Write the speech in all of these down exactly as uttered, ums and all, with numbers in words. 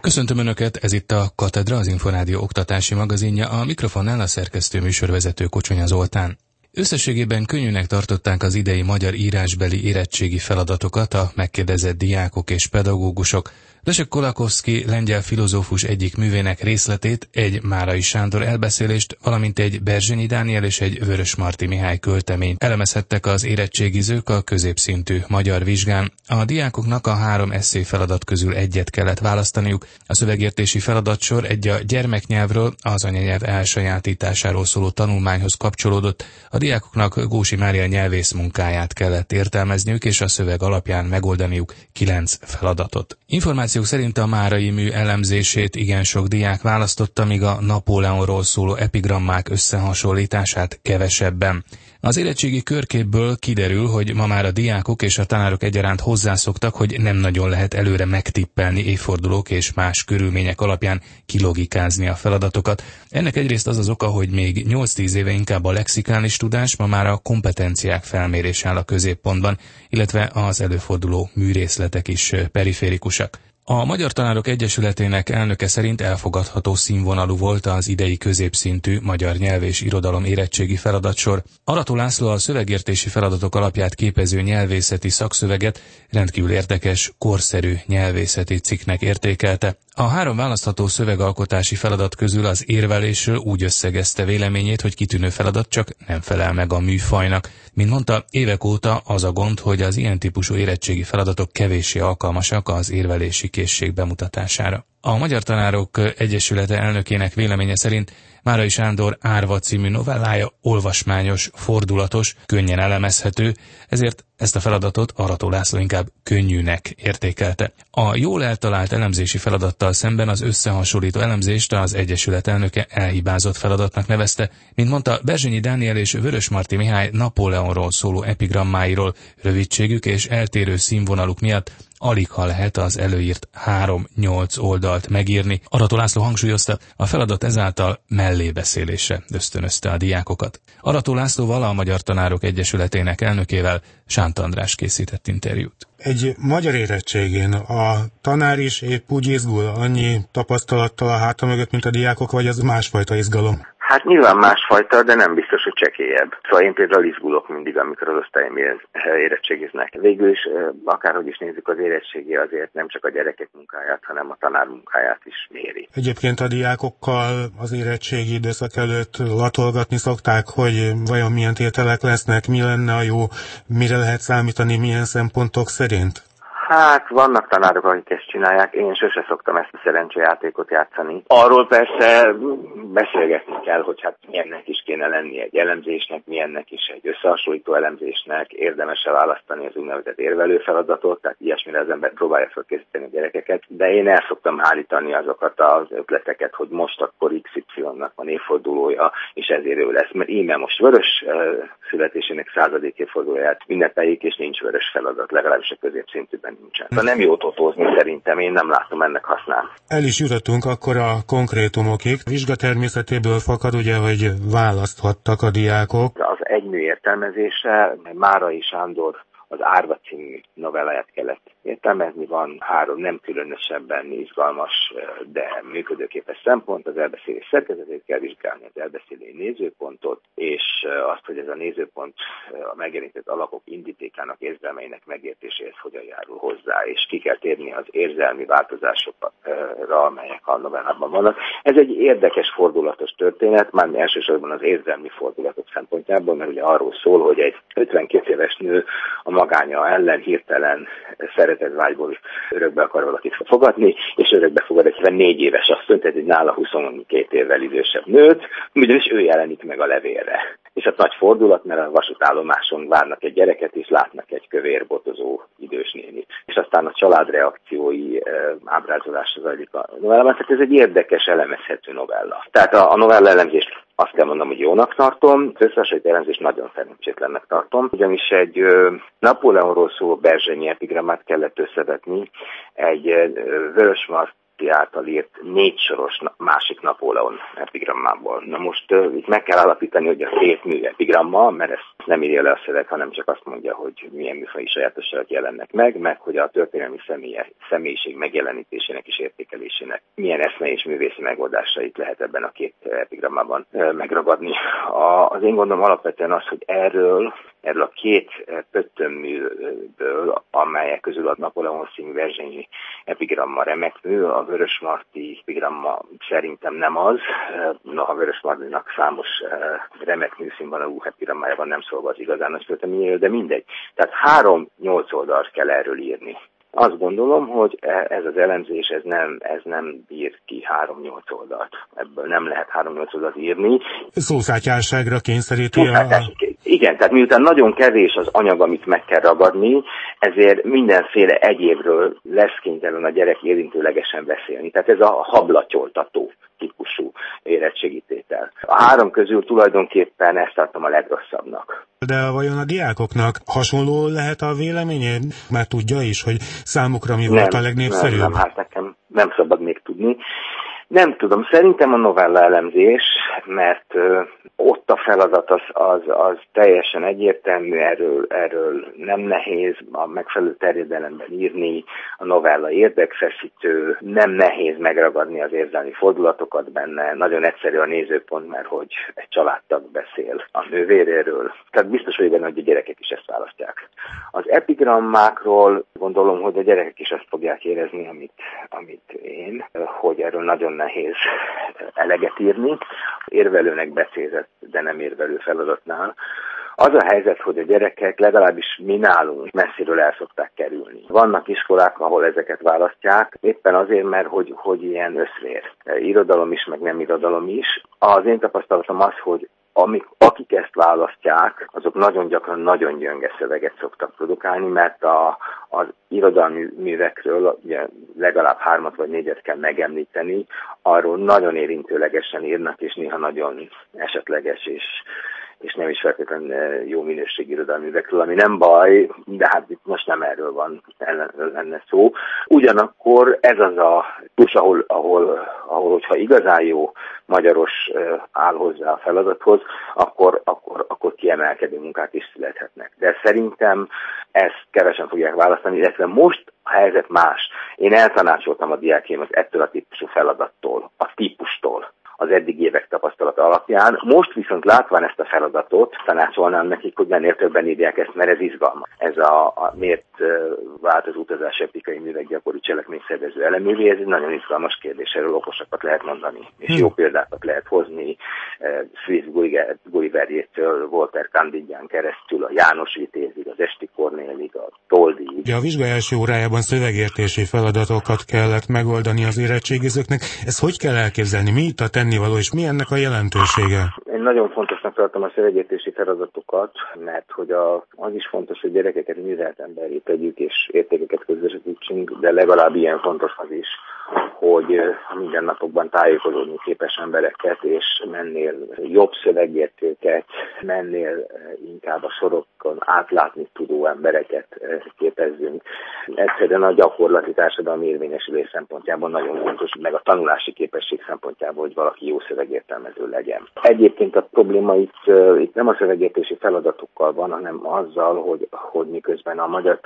Köszöntöm Önöket, ez itt a Katedra, az Inforádió oktatási magazinja, a mikrofonnál a szerkesztő műsorvezető Kocsonya Zoltán. Összességében könnyűnek tartották az idei magyar írásbeli érettségi feladatokat a megkérdezett diákok és pedagógusok. Leszek Kolakowski lengyel filozófus egyik művének részletét, egy Márai Sándor elbeszélést, valamint egy Berzsenyi Dániel és egy Vörösmarty Mihály költeményt elemezhettek az érettségizők a középszintű magyar vizsgán. A diákoknak a három esszé feladat közül egyet kellett választaniuk. A szövegértési feladatsor egy a gyermeknyelvről, az anyanyelv elsajátításáról szóló tanulmányhoz kapcsolódott. A diákoknak Gósi Mária nyelvész munkáját kellett értelmezniük, és a szöveg alapján megoldaniuk kilenc feladatot. Információk szerint a márai mű elemzését igen sok diák választotta, míg a Napóleonról szóló epigrammák összehasonlítását kevesebben. Az érettségi körképből kiderül, hogy ma már a diákok és a tanárok egyaránt hozzászoktak, hogy nem nagyon lehet előre megtippelni évfordulók és más körülmények alapján kilogikázni a feladatokat. Ennek egyrészt az az oka, hogy még nyolc-tíz éve inkább a lexikális tudás, ma már a kompetenciák felmérése áll a középpontban, illetve az előforduló műrészletek is periférikusak. A Magyar Tanárok Egyesületének elnöke szerint elfogadható színvonalú volt az idei középszintű magyar nyelv és irodalom érettségi feladatsor. Arató László a szövegértési feladatok alapját képező nyelvészeti szakszöveget rendkívül érdekes, korszerű nyelvészeti cikknek értékelte. A három választható szövegalkotási feladat közül az érvelésről úgy összegezte véleményét, hogy kitűnő feladat, csak nem felel meg a műfajnak. Mint mondta, évek óta az a gond, hogy az ilyen típusú érettségi feladatok kevéssé alkalmasak az érvelési készség bemutatására. A Magyar Tanárok Egyesülete elnökének véleménye szerint Márai Sándor Árva című novellája olvasmányos, fordulatos, könnyen elemezhető, ezért ezt a feladatot Arató László inkább könnyűnek értékelte. A jól eltalált elemzési feladattal szemben az összehasonlító elemzést az Egyesület elnöke elhibázott feladatnak nevezte. Mint mondta, Berzsenyi Dániel és Vörösmarty Mihály Napóleonról szóló epigrammáiról rövidségük és eltérő színvonaluk miatt aligha lehet az előírt három-nyolc oldalt megírni. Arató László hangsúlyozta, a feladat ezáltal mellébeszélésre ösztönözte a diákokat. Arató Lászlóval, a Magyar Tanárok Egyesületének elnökével Sánt András készített interjút. Egy magyar érettségén a tanár is épp úgy izgul, annyi tapasztalattal a háta mögött, mint a diákok, vagy az másfajta izgalom? Hát nyilván másfajta, de nem biztos, hogy csekélyebb. Szóval én például izgulok mindig, amikor az osztályom érettségiznek. Végül is, akárhogy is nézzük, az érettségi azért nem csak a gyerekek munkáját, hanem a tanár munkáját is méri. Egyébként a diákokkal az érettségi időszak előtt latolgatni szokták, hogy vajon milyen tételek lesznek, mi lenne a jó, mire lehet számítani, milyen szempontok szerint? Hát, vannak tanárok, akik ezt csinálják, én sose szoktam ezt a szerencsejátékot játszani. Arról persze beszélgetni kell, hogy hát milyennek is kéne lenni egy elemzésnek, milyennek is egy összehasonlító elemzésnek, érdemes-e választani az úgynevezett érvelő feladatot, tehát ilyesmire az ember próbálja felkészíteni a gyerekeket, de én el szoktam hárítani azokat az ötleteket, hogy most akkor iksz ipszilonnak van évfordulója, és ezért ő lesz, mert íme most Vörös születésének századik évfordulóját ünnepeljük, és nincs vörös feladat, legalábbis a középszintűben nincsen. De nem jó totózni szerintem, én nem látom ennek hasznát. El is jutottunk akkor a konkrétumokig. A vizsga természetéből fakad ugye, hogy választhattak a diákok. Az egymű értelmezése Márai Sándor az Árva című novelláját kellett értelmezni. Van három nem különösebben izgalmas, de működőképes szempont. Az elbeszélés szerkezetét kell vizsgálni, az elbeszélői nézőpontot, és azt, hogy ez a nézőpont a megjelenített alakok indítékának, érzelmeinek megértéséhez hogyan járul hozzá, és ki kell térni az érzelmi változásokra, amelyek a novellában vannak. Ez egy érdekes, fordulatos történet, már elsősorban az érzelmi fordulatok szempontjából, mert ugye arról szól, hogy egy ötvenkét éves nő a magánya ellen hirtelen szeretetvágyból örökbe akar valakit fogadni, és örökbe fogad egy négy éves asszonyt, tehát egy nála huszonkét évvel idősebb nőt, ugyanis ő jelenik meg a levélre. És az nagy fordulat, mert a vasútállomáson várnak egy gyereket, és látnak egy kövérbotozó idős nénit. És aztán a család reakciói e, ábrázolása zajlik a novellában. Tehát ez egy érdekes, elemezhető novella. Tehát a, a novella elemzést azt kell mondanom, hogy jónak tartom, az összehasonlító elemzést nagyon szerencsétlennek tartom, ugyanis egy ö, Napóleonról szóló Berzsenyi epigrammát kellett összevetni egy Vörösmarty Marti által írt négy soros másik Napóleon epigrammából. Na most uh, itt meg kell állapítani, hogy a két mű epigramma, mert ezt nem írja le a szöveg, hanem csak azt mondja, hogy milyen műfaji sajátosságok jelennek meg, meg hogy a történelmi személye, személyiség megjelenítésének és értékelésének milyen eszmei és művészi megoldásait lehet ebben a két epigrammában uh, megragadni. A, az én gondom alapvetően az, hogy erről Erről a két pöttömműből, amelyek közül a Napóleon című Verzsényi epigramma remek mű, a Vörösmarty epigramma szerintem nem az. Noha Vörösmartynak számos remek műszínvonalú epigrammájában nem szólva az igazán nagy pöttömműről, de mindegy. Tehát három nyolc oldalt kell erről írni. Azt gondolom, hogy ez az elemzés ez nem, ez nem bír ki három-nyolc oldalt. Ebből nem lehet három-nyolc oldalt írni. Szószátyárságra kényszeríti a... Igen, tehát miután nagyon kevés az anyag, amit meg kell ragadni, ezért mindenféle egyébről lesz kénytelen a gyerek érintőlegesen beszélni. Tehát ez a hablatyoltató típusú érettségítétel. A három közül tulajdonképpen ezt tartom a legrosszabbnak. De vajon a diákoknak hasonló lehet a véleménye? Már tudja is, hogy számukra mi volt a legnépszerűbb? Nem, nem, hát nekem nem szabad még tudni. Nem tudom, szerintem a novella elemzés, mert ö, ott a feladat az, az, az teljesen egyértelmű, erről, erről nem nehéz a megfelelő terjedelemben írni, a novella érdekfeszítő, nem nehéz megragadni az érzelmi fordulatokat benne, nagyon egyszerű a nézőpont, mert hogy egy családtag beszél a nővéréről, tehát biztos vagyok benne, hogy a gyerekek is ezt választják. Az epigrammákról gondolom, hogy a gyerekek is azt fogják érezni, amit, amit én, hogy erről nagyon nehéz eleget írni. Érvelőnek becézett, de nem érvelő feladatnál. Az a helyzet, hogy a gyerekek legalábbis mi nálunk messziről el szokták kerülni. Vannak iskolák, ahol ezeket választják, éppen azért, mert hogy, hogy ilyen összvér. Irodalom is, meg nem irodalom is. Az én tapasztalatom az, hogy Amik, akik ezt választják, azok nagyon gyakran nagyon gyönge szöveget szoktak produkálni, mert a, az irodalmi művekről ugye legalább hármat vagy négyet kell megemlíteni, arról nagyon érintőlegesen írnak, és néha nagyon esetleges és és nem is feltétlenül jó minőségű irodalmi művekről, ami nem baj, de hát itt most nem erről van lenne szó. Ugyanakkor ez az a tus, ahol, ahol, ahol hogyha igazán jó magyaros áll hozzá a feladathoz, akkor, akkor, akkor kiemelkedő munkák is születhetnek. De szerintem ezt kevesen fogják választani, illetve most a helyzet más. Én eltanácsoltam a diákjaimat ettől a típusú feladattól, a típustól, az eddig évek tapasztalata alapján. Most viszont látván ezt a feladatot, tanácsolnám nekik, hogy mennél többen írják ezt, mert ez izgalmas. Ez a, a miért vált az utazás epikai művek gyakori cselekményszervező elemévé, ez egy nagyon izgalmas kérdés, erről okosakat lehet mondani, és hmm. jó példákat lehet hozni, Fritz Gulliverjétől Walter Candidján keresztül, a János Vitézig, az Esti Kornélig, a Toldig. Ja, a vizsga első órájában szövegértési feladatokat kellett megoldani az érettségizőknek. Ezt hogy kell elképzelni? Mi itt a tennivaló, és mi ennek a jelentősége? Én nagyon fontosnak tartom a szövegértési feladatokat, mert hogy a, az is fontos, hogy gyerekeket művelt emberré tegyük, és értékeket közösítsünk, de legalább ilyen fontos az is, hogy a mindennapokban tájékozódni képes embereket, és mennél jobb szövegértőket, mennél inkább a sorokon átlátni tudó embereket képezzünk. Egyszerűen a gyakorlati társadalmi érvényesülés szempontjából nagyon fontos, meg a tanulási képesség szempontjából, hogy valaki jó szövegértelmező legyen. Egyébként a probléma itt, itt nem a szövegértési feladatokkal van, hanem azzal, hogy, hogy miközben a magyar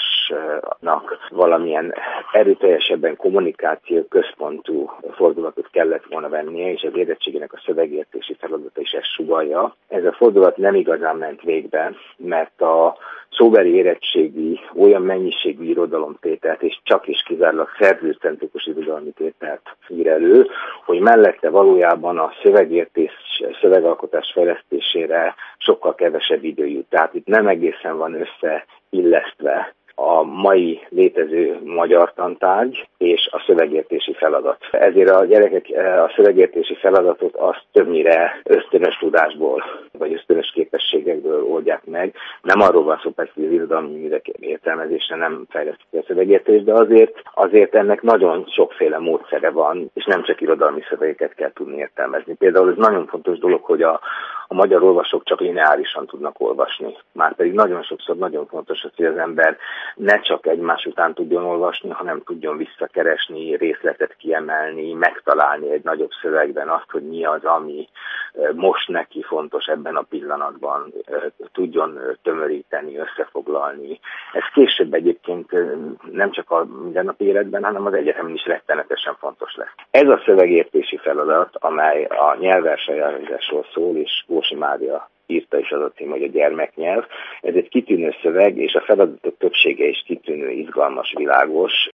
tanításnak valamilyen erőteljesebben kommunikáció központú fordulatot kellett volna vennie, és az érettségének a szövegértési feladata is ezt sugallja. Ez a fordulat nem igazán ment végbe, mert a szóbeli érettségi olyan mennyiségű irodalomtételt, és csak és kizárólag szerzőcentrikus irodalmi tételt ír elő, hogy mellette valójában a szövegértés, szövegalkotás fejlesztésére sokkal kevesebb idő jut. Tehát itt nem egészen van összeillesztve a mai létező magyar tantárgy és a szövegértési feladat. Ezért a gyerekek a szövegértési feladatot azt többnyire ösztönös tudásból, vagy ösztönös képességekből oldják meg. Nem arról van szó, persze, hogy az irodalmi művek értelmezésre nem fejlesztik a szövegértést, de azért, azért ennek nagyon sokféle módszere van, és nem csak irodalmi szövegeket kell tudni értelmezni. Például ez nagyon fontos dolog, hogy a a magyar olvasók csak lineárisan tudnak olvasni. Márpedig nagyon sokszor nagyon fontos az, hogy az ember ne csak egymás után tudjon olvasni, hanem tudjon visszakeresni, részletet kiemelni, megtalálni egy nagyobb szövegben azt, hogy mi az, ami most neki fontos ebben a pillanatban, tudjon tömöríteni, összefoglalni. Ez később egyébként nem csak a mindennapi életben, hanem az egyetemen is rettenetesen fontos lesz. Ez a szövegértési feladat, amely a nyelvelsajátításról szól, és Gósi Mária írta is az a cím, hogy a gyermeknyelv. Ez egy kitűnő szöveg, és a feladatok többsége is kitűnő, izgalmas, világos.